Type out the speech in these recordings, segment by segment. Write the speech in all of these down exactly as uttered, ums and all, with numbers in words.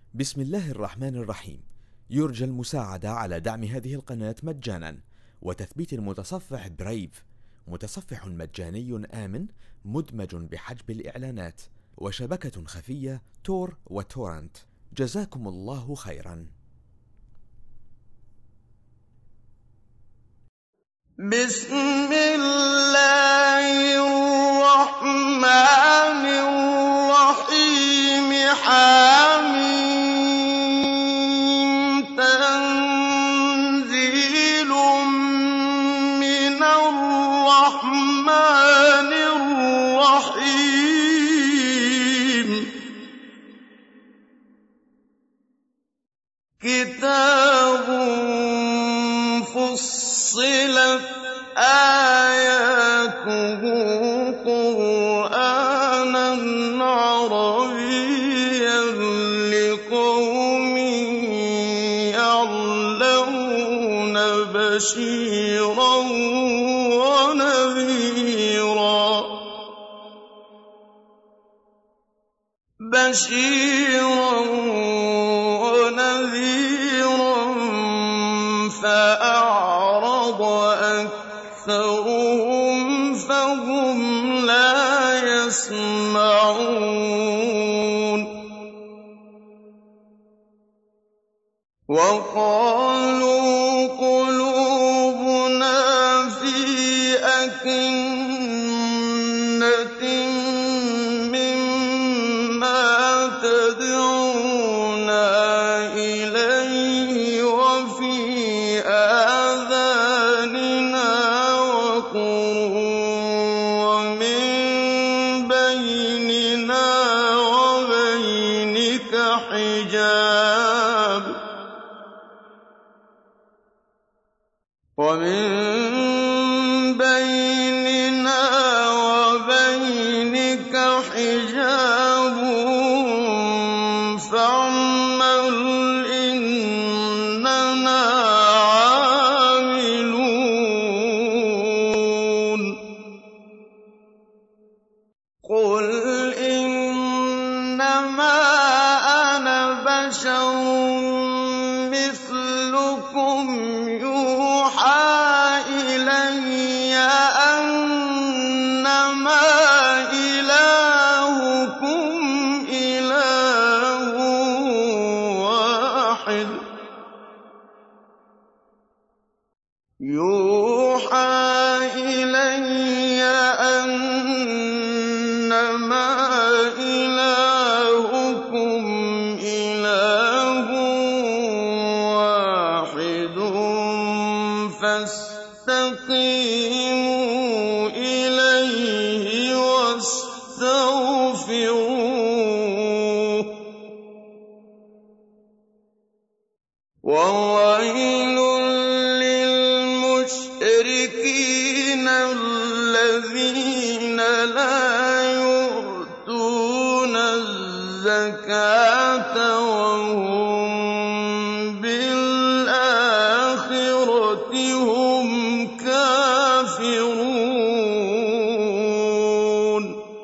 بسم الله الرحمن الرحيم. يرجى المساعدة على دعم هذه القناة مجانا وتثبيت المتصفح برايف، متصفح مجاني آمن مدمج بحجب الإعلانات وشبكة خفية تور وتورنت. جزاكم الله خيرا. بسم الله الرحمن الرحيم. حميم. تنزيل من الرحمن الرحيم. كتاب فصلت آياته قرآنًا عربيًّا لقوم يعلمون بشيرًا ونذيرًا بشيرًا ونذيرًا فأعرض أكثرهم فهم لا يسمعون. وقالوا قلوبنا في أكنة مما تدعونا إليه وفي آذاننا وقر ومن بيننا وبينك حجاب ومن بيننا وبينك حجاب فاعمل إننا عاملون. قل إنما أنا بشر مثلكم يوحى إلي أنما إلهكم إله واحد يوحى إلي أنما إلهكم إله واحد فاستقيموا إليه واستغفروه. وويل للمشركين الذين لا يؤتون الزكاة وهم بالآخرة هم كافرون.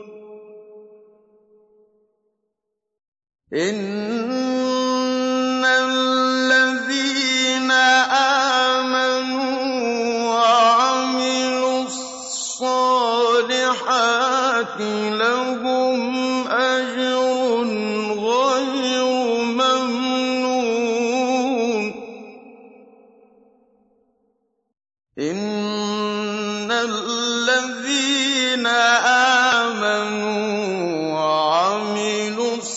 إن الذين آمنوا وعملوا الصالحات لهم أجر غير ممنون. إن الذين آمنوا وعملوا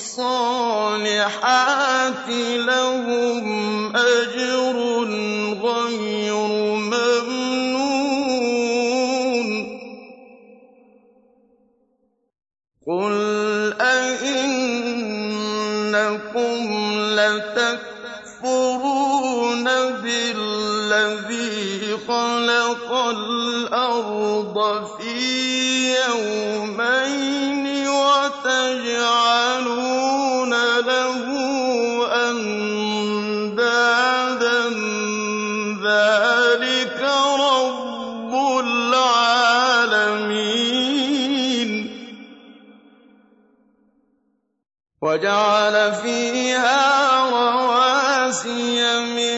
الصالحات لهم أجر غير ممنون. قل أئنكم لتكفرون بالذي خلق الأرض في يومين وتجعلون له أندادا ذلك رب العالمين. وجعل فيها رواسي من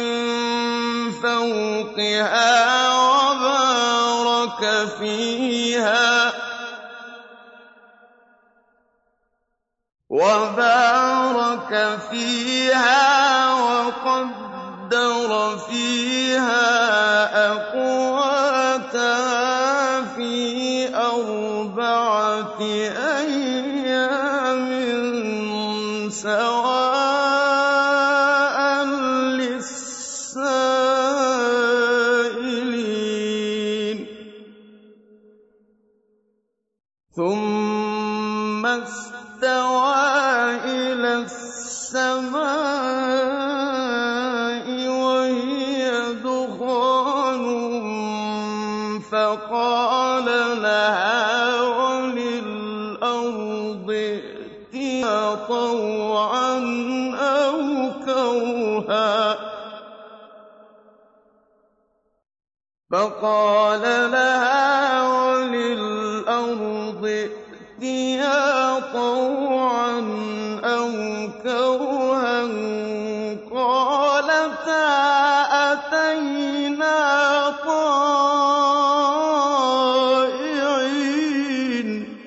فوقها وبارك فيها وبارك فيها وقدر فيها أقواتها في أربعة أيام سواء للسائلين ثم استوى إلى السماء وهي دخان فقال لها وللأرض ائتيا طوعا أو كرها فقال لها وللأرض ائتيا طوعا أو كرها قالتا أتينا طائعين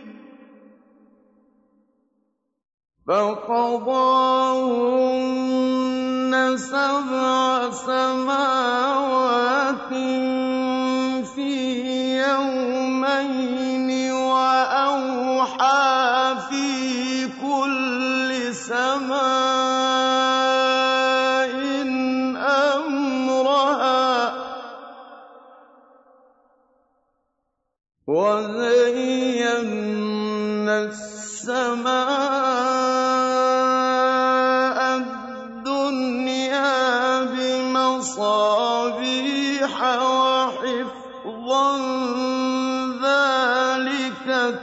فقضاهن سبع سماوات في يومين وأوحى في كل سماء أمرها وزينا السماء الدنيا بمصابيح وحفظا ذلك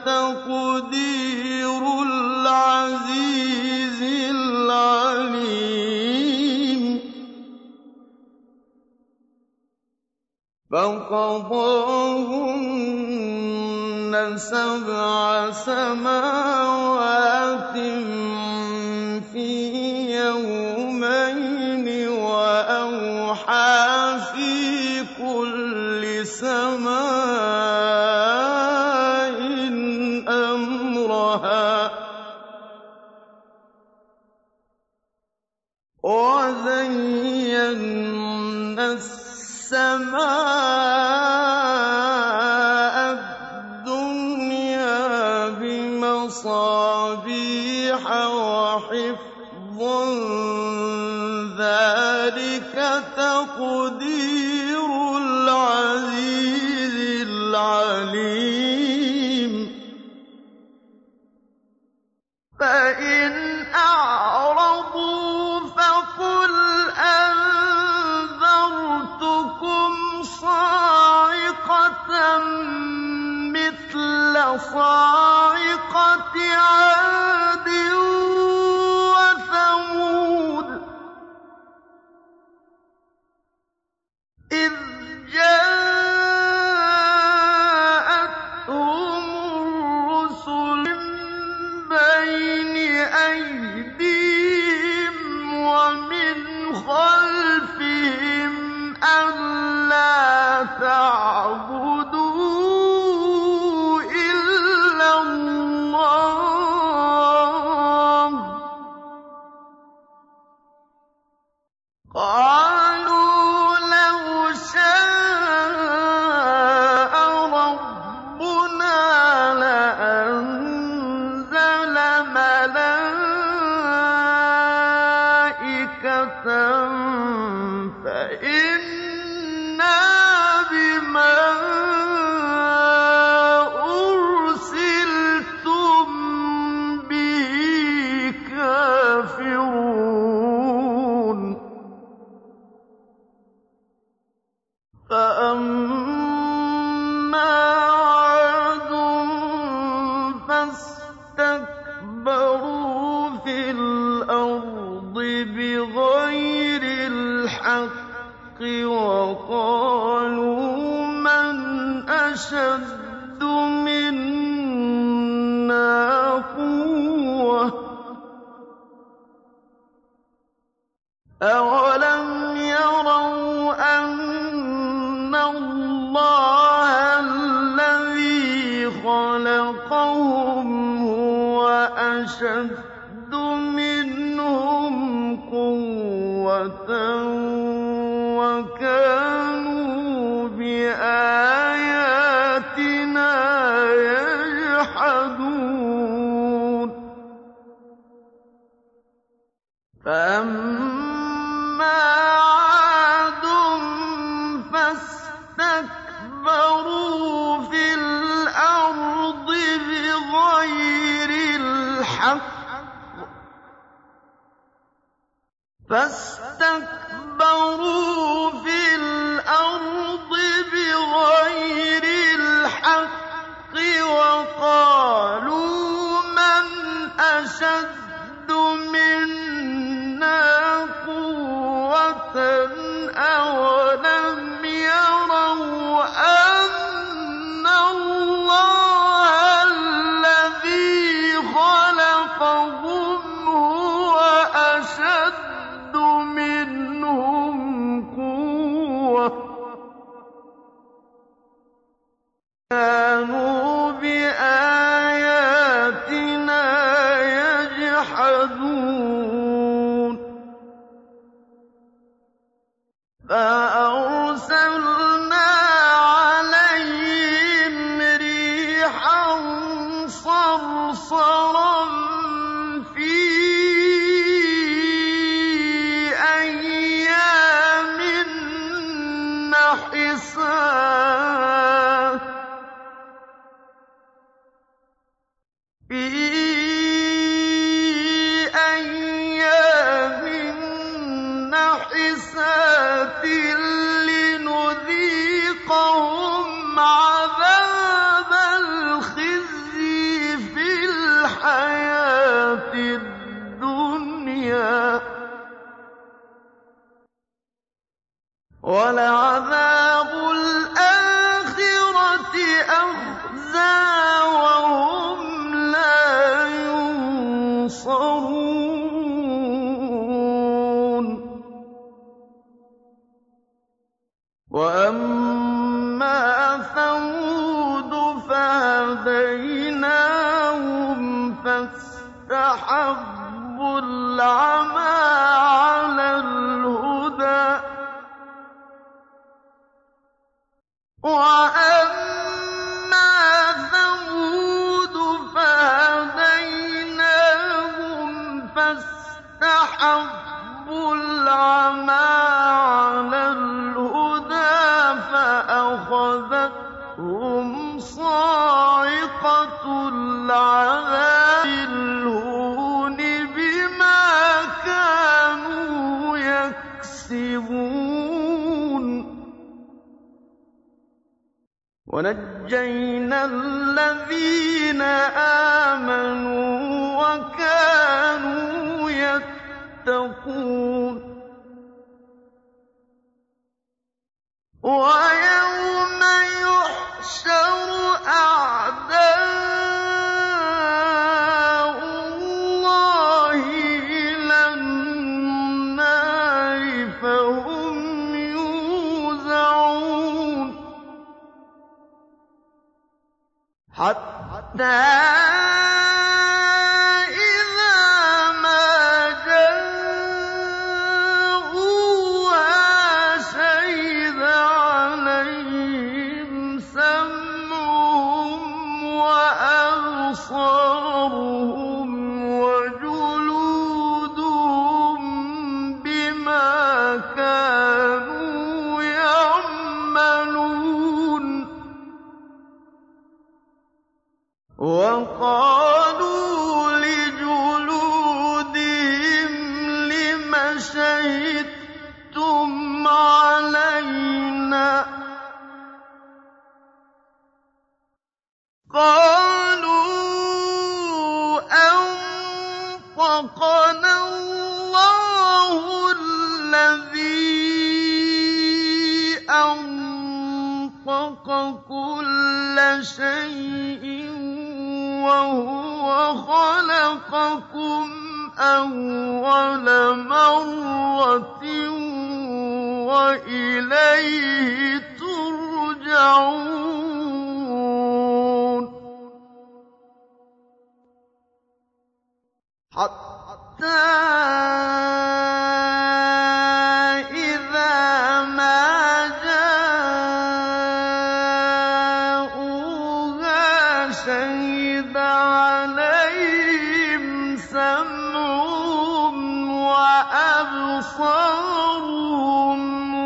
تقدير العزيز العليم فقضاهن سبع سماوات في يومين وأوحى في كل سماء أمرها وزينا السماء الدنيا بمصابيح وحفظا ذلك تقدير العزيز العليم فإن أعرضوا فقل أنذرتكم صاعقة مثل صاعقة عاد وثمود إذ جاءتهم الرسل من بين أيديهم ومن خلفهم ألا تعبدوا إلا الله قالوا لو شاء ربنا لأنزل ملائكة فإنا بما أرسلتم به كافرون فأما عاد فاستكبروا في الأرض بغير الحق وقالوا من أشد منا قوة أَوَلَمْ يَرَوْا أَنَّ اللَّهَ الَّذِي خَلَقَهُمْ هُوَ أَشَدُّ مِنْهُمْ قُوَّةً وَكَانُوا بِآيَاتِنَا يَجْحَدُونَ فَأَمَّا عَادٌ فَاسْتَكْبَرُوا فِي الْأَرْضِ بِغَيْرِ الْحَقِّ فاستكبروا في الأرض بغير الحق وقالوا من أشد منا قوة أولم يروا أن الله الذي خلقهم هو أشد منهم قوة كانوا بآياتنا يجحدون فأرسلنا عليهم ريحا صرصرا في أيام نحسات في أيام نحسات لنذيقهم عذاب الخزي في الحياة الدنيا وَلَعَذَابُ الْآخِرَةِ أَخْزَىٰ وَهُمْ لَا يُنصَرُونَ وَأَمَّا ثَمُودُ فَهَدَيْنَاهُمْ فَاسْتَحَبُّوا الْعَمَىٰ عَلَى الْهُدَىٰ وَأَمَّا ثَمُودُ فَهَدَيْنَاهُمْ فَاسْتَحَبُّوا الْعَمَىٰ عَلَى الْهُدَىٰ فَأَخَذَتْهُمْ صَاعِقَةُ الْعَذَابِ الْهُونِ بِمَا كَانُوا يَكْسِبُونَ وَنَجَّيْنَا الَّذِينَ آمَنُوا وَكَانُوا يَتَّقُونَ وَيَوْمَ يُحْشَرُ أَعْدَاءُ اللَّهِ إِلَى النَّارِ فَهُمْ يُوزَعُونَ حَتَّىٰ إِذَا مَا جَاءُوهَا شَهِدَ عَلَيْهِمْ سَمْعُهُمْ وَأَبْصَارُهُمْ وَجُلُودُهُم بِمَا كَانُوا يَعْمَلُونَ وَقَالُوا لِجُلُودِهِمْ لِمَ شَهِدتُّمْ عَلَيْنَا ۖ قَالُوا أَنطَقَنَا اللَّهُ الَّذِي أَنطَقَ كُلَّ شَيْءٍ وَهُوَ خَلَقَكُمْ أَوَّلَ مَرَّةٍ أَبْصَارُهُمْ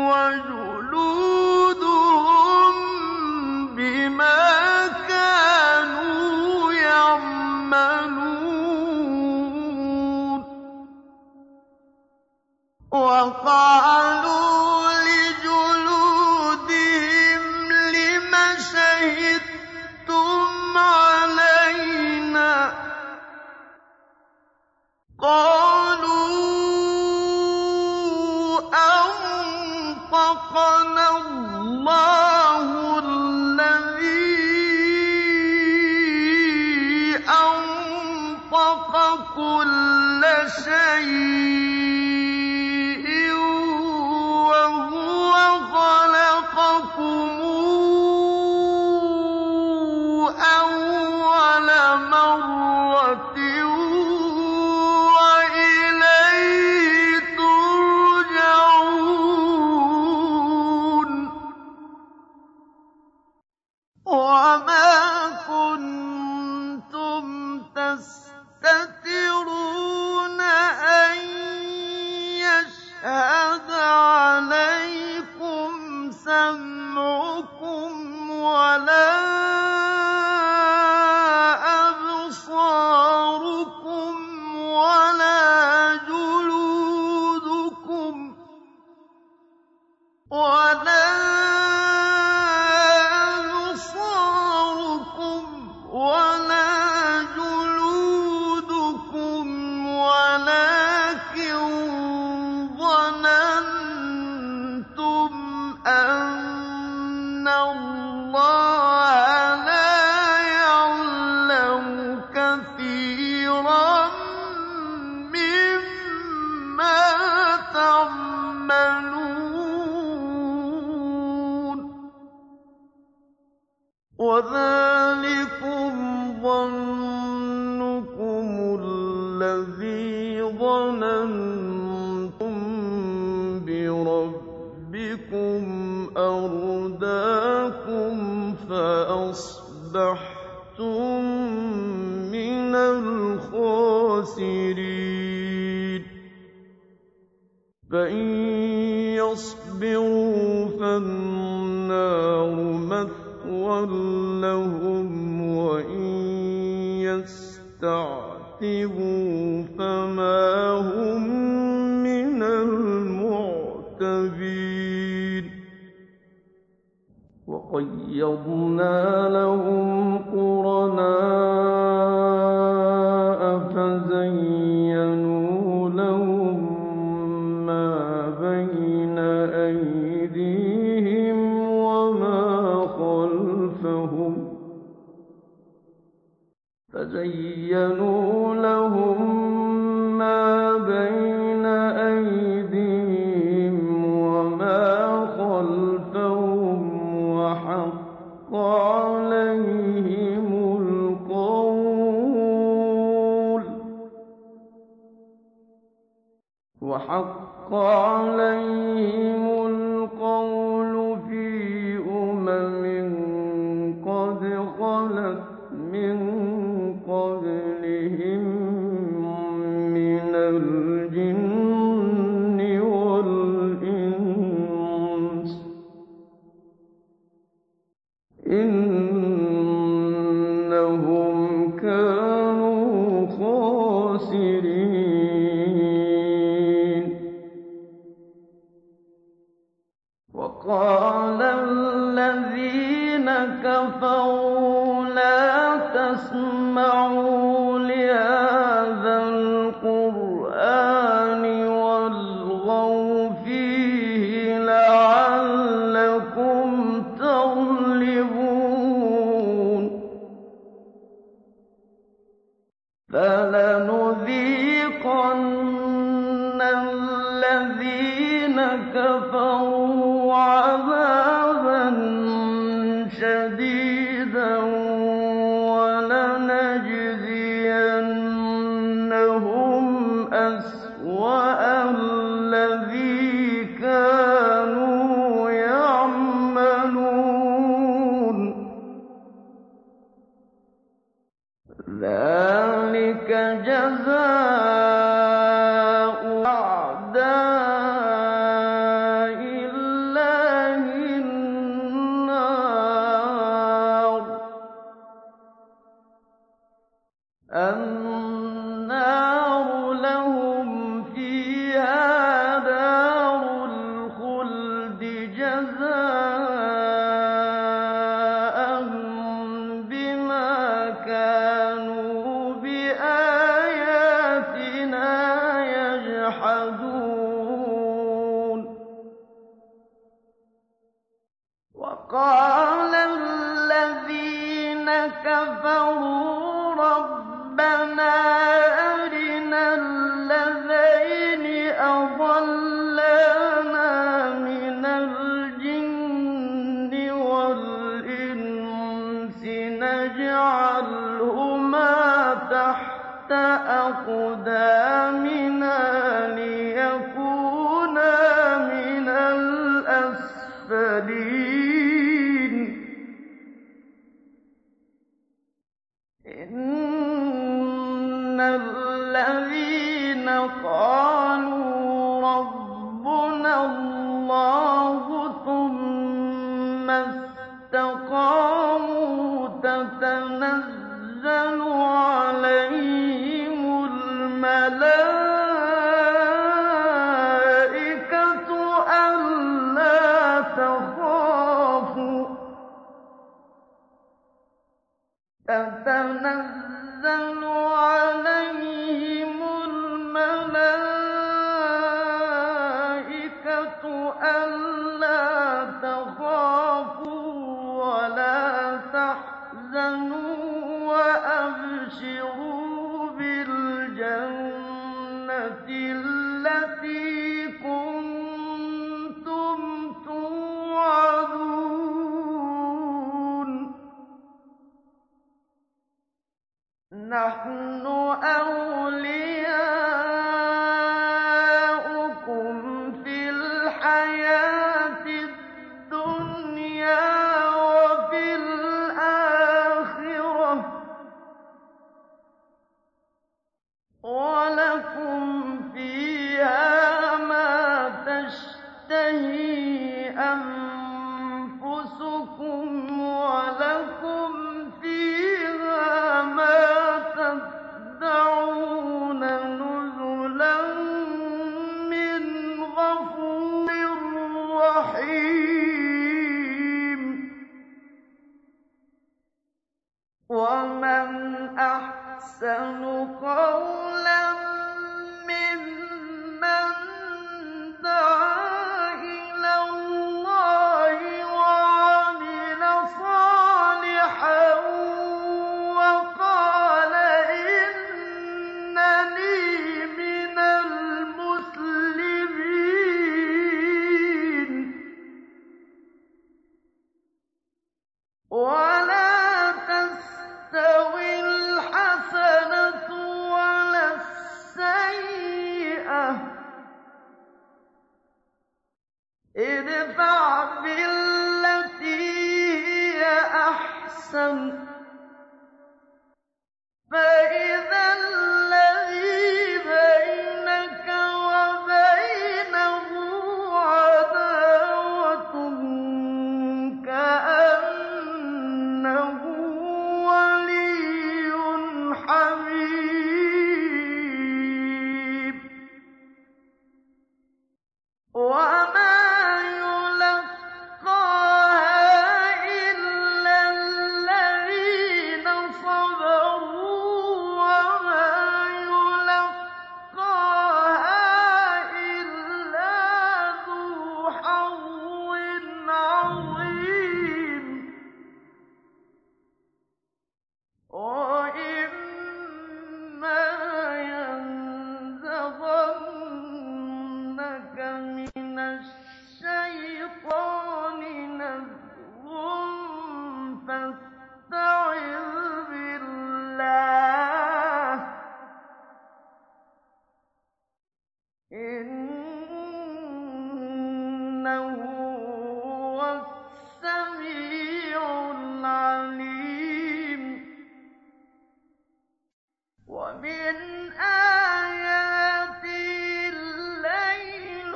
وَجُلُودُهُم بِمَا كَانُوا يَعْمَلُونَ وَقَالُوا لِجُلُودِهِمْ لِمَ شَهِدتُّمْ عَلَيْنَا ۖ قَالُوا أَنطَقَنَا اللَّهُ الَّذِي أَنطَقَ كُلَّ شَيْءٍ وَهُوَ خَلَقَكُمْ أَوَّلَ مَرَّةٍ وَإِلَيْهِ تُرْجَعُونَ وَمَا كُنتُمْ تَسْتَتِرُونَ أَن يَشْهَدَ عَلَيْكُمْ سَمْعُكُمْ وَلَا أَبْصَارُكُمْ وَلَا جُلُودُكُمْ وَلَا أَبْصَارُكُمْ وَلَا جُلُودُكُمْ وَلَٰكِن ظَنَنتُمْ أَنَّ اللَّهَ لَا يَعْلَمُ كَثِيرًا مِّمَّا تَعْمَلُونَ وَذَٰلِكُمْ ظَنُّكُمُ الَّذِي ظَنَنتُم بِرَبِّكُمْ أَرْدَاكُمْ فَأَصْبَحْتُم مِّنَ الْخَاسِرِينَ فَإِن يَصْبِرُوا فَالنَّارُ مَثْوًى لَّهُمْ وَإِن يَسْتَعْتِبُوا فَمَا هُم مِّنَ الْمُعْتَبِينَ وَقَيَّضْنَا لَهُمْ قُرَنَاءَ فَزَيَّنُوا لَهُم مَّا بَيْنَ أَيْدِيهِمْ وَمَا خَلْفَهُمْ فَزَيَّنُوا لَهُم مَّا بَيْنَ أَيْدِيهِمْ وَمَا خَلْفَهُمْ وَحَقَّ عَلَيْهِمُ الْقَوْلُ وَحَقَّ عَلَيْهِمُ الْقَوْلُ فِي أُمَمٍ قَدْ خَلَتْ مِن قَبْلِهِم مِّنَ الْجِنِّ وَالْإِنسِ ۖ إِنَّهُمْ كَانُوا خَاسِرِينَ وَقَالَ الَّذِينَ كَفَرُوا لَا تَسْمَعُوا لِهَٰذَا الْقُرْآنِ وَالْغَوْا فِيهِ لَعَلَّكُمْ تَغْلِبُونَ فَلَنُذِيقَنَّ الَّذِينَ كَفَرُوا عَذَابًا شَدِيدًا وَلَنَجْزِيَنَّهُمْ أَسْوَأَ الَّذِي كَانُوا يَعْمَلُونَ ذَٰلِكَ جَزَاءُ وقال الذين كفروا ربنا أرنا الذين أضلانا من الجن والإنس نجعلهما تحت أقدامنا ليكونا من الأسفلين إن الذين قالوا ربنا الله ثم استقاموا تتنزل عليهم الملائكة ألا تخافوا تتنزل عليهم الملائكة ألا تخافوا ولا تحزنوا وأبشروا بالجنة التي كنتم توعدون نحن أولياؤكم في الحياة الدنيا وفي الآخرة ولكم فيها ما تشتهي أنفسكم ولكم فيها ما تدعون نزلا من غفور رحيم ومن أحسن قولا ممن دعا إلى الله وعمل صالحا وقال إنني من المسلمين ولا تستوي الحسنة ولا السيئة ادفع بالتي هي أحسن فإذا الذي بينك وبينه عداوة كأنه ولي حميم وما يلقاها إلا الذين صبروا وما يلقاها إلا ذو حظ عظيم وإما ينزغنك من الشيطان نزغ فاستعذ بالله إنه هو السميع العليم ومن آياته الليل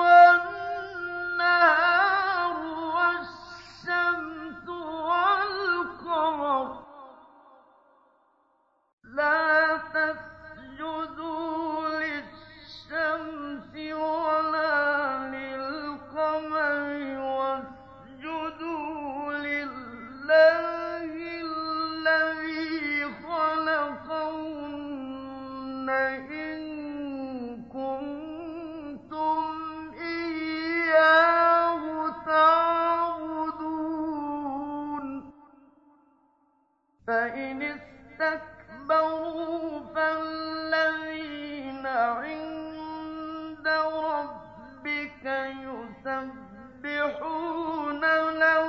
والنهار والشمس والقمر لا تسجدوا للشمس يسبحون له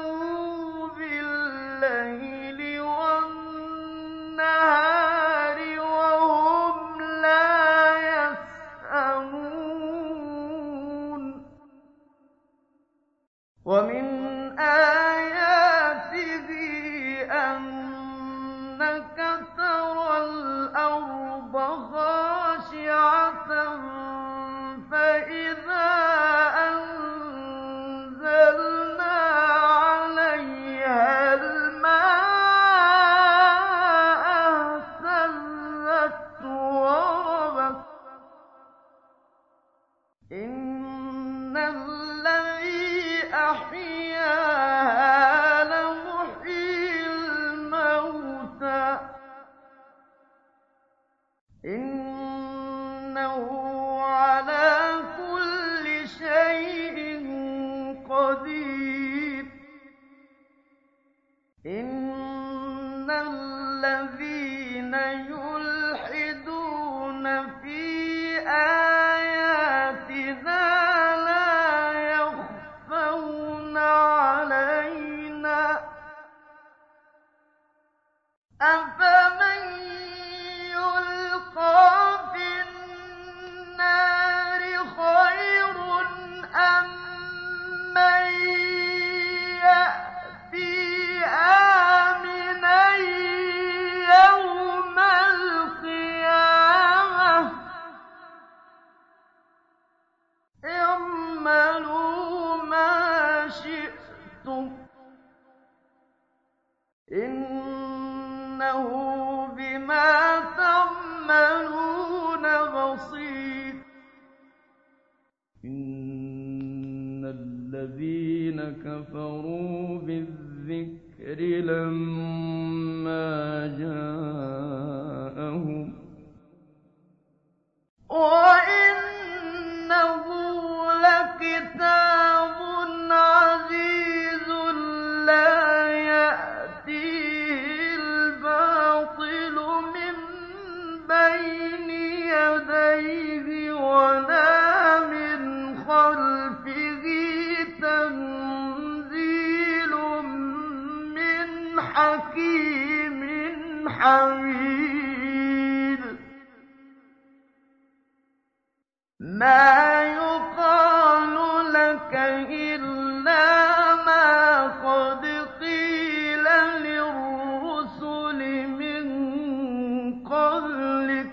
بالليل والنهار وهم لا يسأمون ومن آياته أنك ترى الأرض خاشعة فإذا أنزلنا عليها الماء اهتزت وربت إن الذي أحياها لمحيي الموتى إنه على كل شيء قدير إن الذين يلحدون في آياتنا لا يخفون علينا أفمن يلقى في النار خير أم من يأتي آمنا يوم القيامة اعملوا ما شئتم إنه بما تعملون بصير إن الذين كفروا بالذكر لما جاءهم وإنه لكتاب عزيز لا يأتيه الباطل من بين يديه ولا من خلفه تنزيل من حكيم حميد ما يقال لك إلا ما قد قيل للرسل من قبلك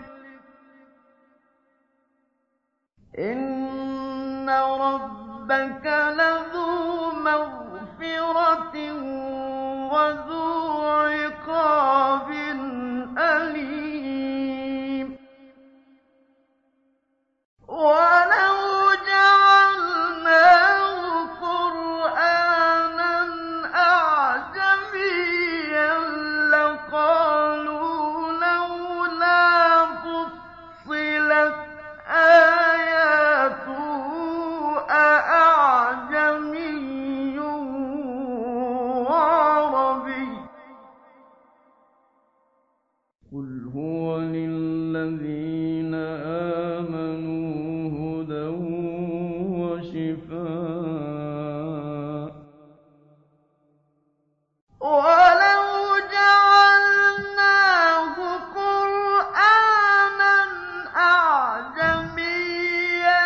إن ربك لذو مغفرة وذو عقاب أليم ولو جعلناه قرآنا أعجميا لقالوا لولا فصلت آياته أأعجمي وعربي قل هو للذين آمنوا هدى وشفاء ولو جعلناه قرآنا أعجميا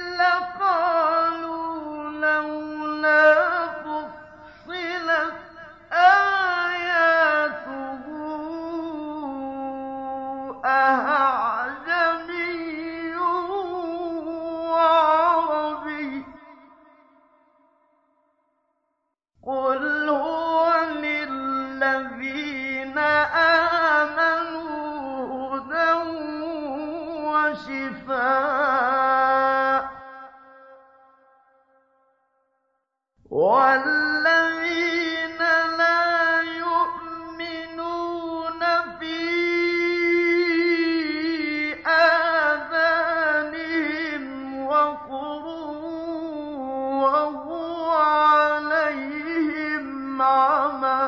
لقالوا لولا فصلت آياته أعجمي وعربي قل هو للذين آمنوا هدى وشفاء والذين لا يؤمنون في آذانهم وقر وهو عليهم عمى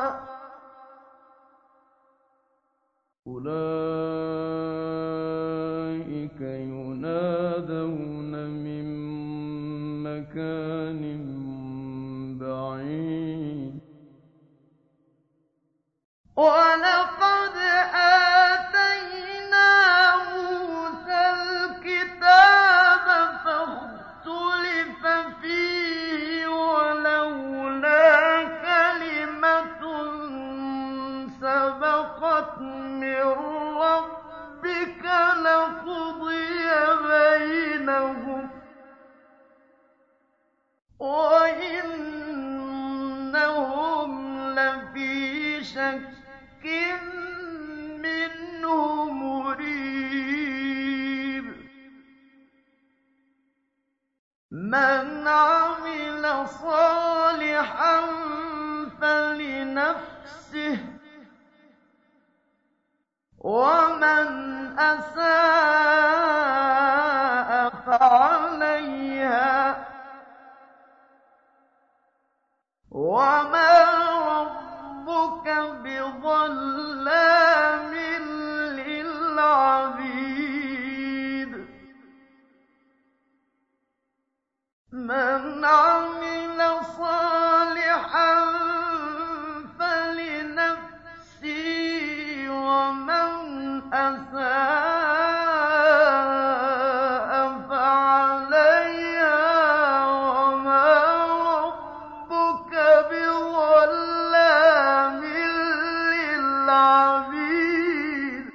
أولئك ينادون من مكان مكان بعيد ولقد آتينا موسى الكتاب فاختلف فيه ولولا كلمة سبقت من ربك لقضي بينهم وإنهم لفي شك منه مريب من عمل صالحا فلنفسه ومن أساء فعليها وما ربك بظلام للعبيد من عمل صالحا فلنفسه ومن أساء فعليها وما ربك بظلام للعبيد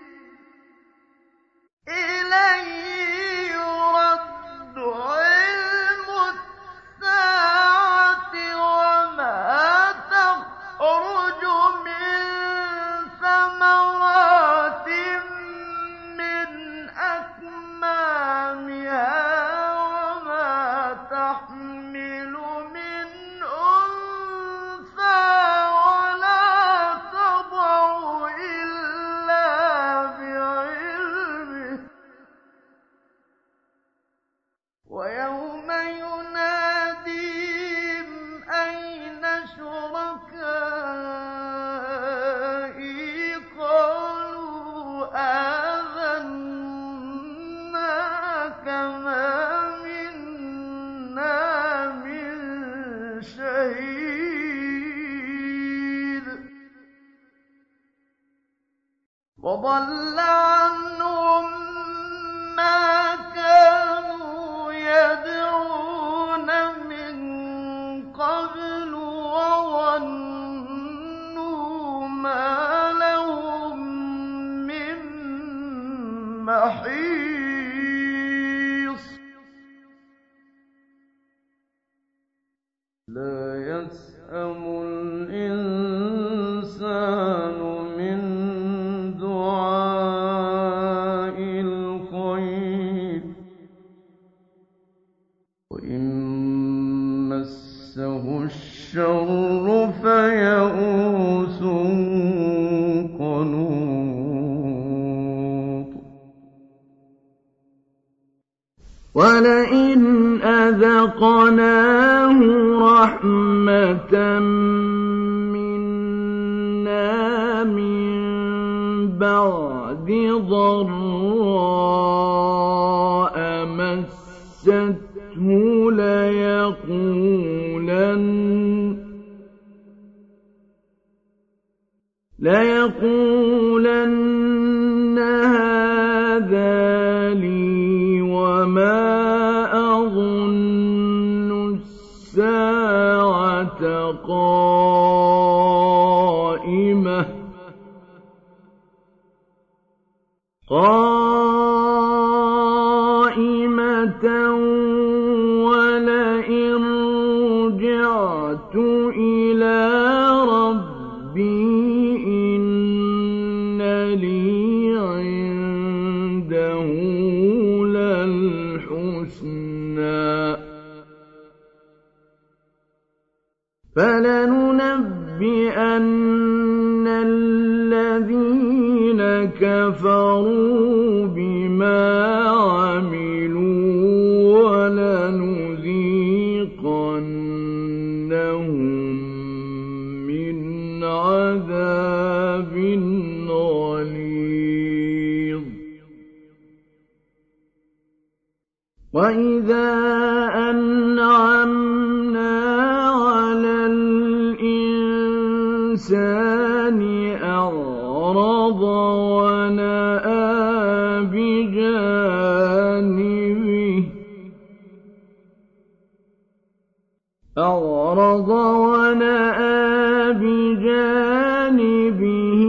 إليه يرد علم الساعة وما تخرج من ثمرات من أكمامها وما تحمل من أنثى ولا تضع إلا بعلمه ويوم يناديهم أين شركائي قالوا آذناك ما منا من شهيد وضل عنهم ما كانوا يدعون من قبل وظنوا ما لهم من محيص لا يسأم الإنسان من دعاء الخير وإن مسه الشر فيئوس قنوط ولئن أذقناه رحمة منا من بعد ضراء مسته ليقولن ليقولن هذا لي وما أظن الساعة قائمة قائمة ولئن رجعت إلى ربي إن لي عنده للحسنى فلننبئن الذين كفروا بما عملوا ولنذيقنهم من عذاب غليظ وإذا أنعمنا أعرض ونأى بجانبه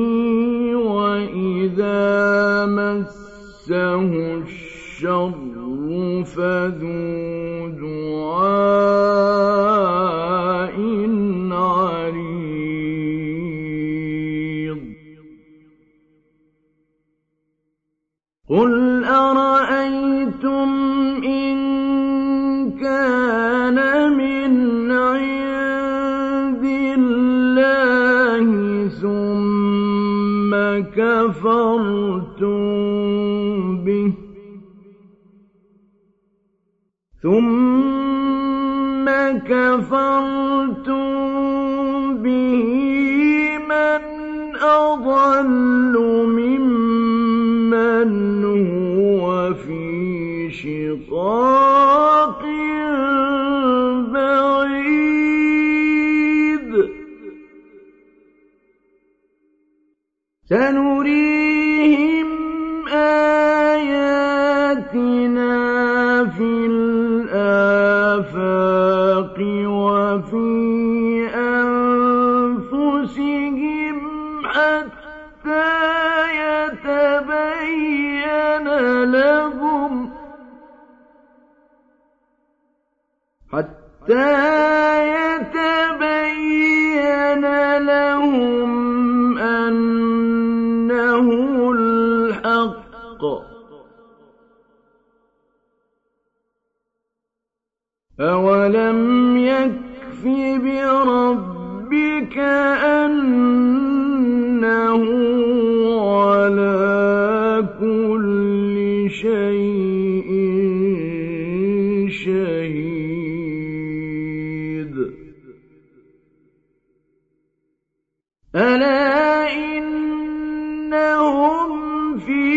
وإذا مسه الشر فذو دعاء عريض قل أرأيتم إن كان من عند الله ثم كفرتم به ثم كفرتم به من أضل ممن هو في شقاق بعيد سنريهم آياتنا في الآفاق وفي أنفسهم حتى يتبين لهم حتى يتبين لهم أنه الحق أولم يكف بربك أنه على كل شيء شهيد ألا إنهم في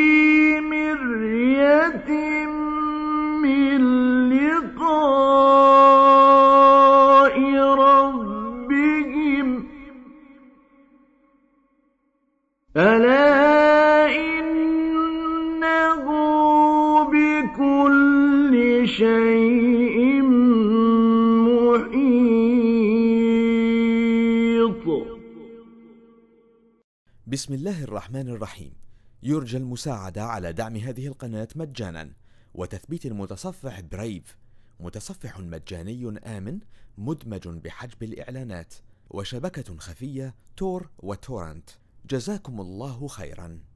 مرية من لقاء ربهم ألا إنه بكل شيء محيط. بسم الله الرحمن الرحيم. يرجى المساعدة على دعم هذه القناة مجانا وتثبيت المتصفح برايف، متصفح مجاني آمن مدمج بحجب الإعلانات، وشبكة خفية تور وتورنت. جزاكم الله خيرا.